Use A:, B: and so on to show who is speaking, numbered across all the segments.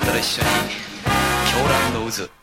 A: った列車に狂乱の渦。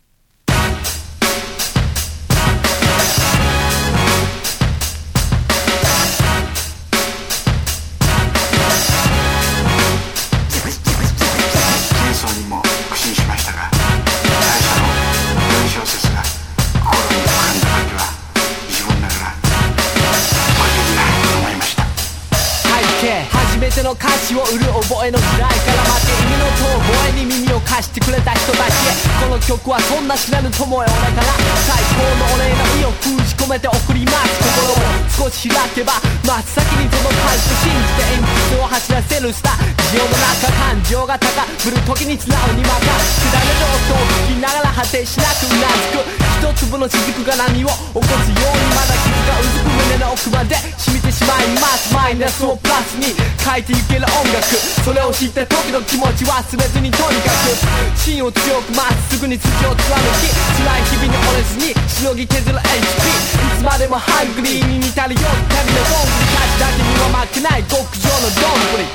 B: 戦争にも苦心しましたが、最初の4小節が心に浮かんだ時は自分ながらこれでいいなと思いました。
C: 背景初めての歌詞を売る覚えの時代から負け意味の遠吠えに耳を貸してくれた人たちへ、この曲はそんな知らぬ友よ俺から最高のお礼の意を封じ込めて送ります。心を少し開けば真っ先に届かずと信じて鉛筆を走らせるスタジオの中、感情が高ぶる時に素直にまたしだれる音を聞きながら果てしなくうなずく一粒の雫が波を起こすように、まだ傷がうずく胸の奥まで染みてしまいます。マイナスをプラスに変えていける音楽、それを知って時の気持ち忘れずにとにかく芯を強くまっすぐに筋を貫き、辛い日々に折れずにしのぎ削る HP、 いつまでもハングリーに似たり寄ったりのどんぐり、歌詞だけには負けない極上のどんぐり。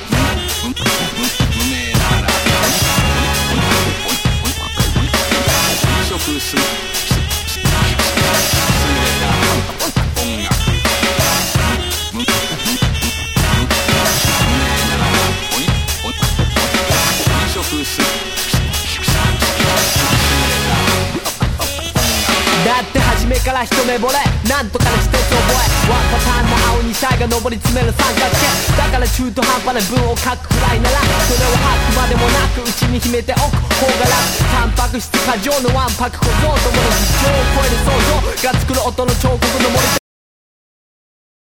C: だって初めから一目惚れなんとかの一つ覚え、ワンパターンの青にシャイが上り詰める三角形だから中途半端な文を書くくらいならそれを吐くまでもなく内に秘めておく方が楽。タンパク質過剰のわんぱく小僧どもの事情を超える想像が作る音の彫刻の森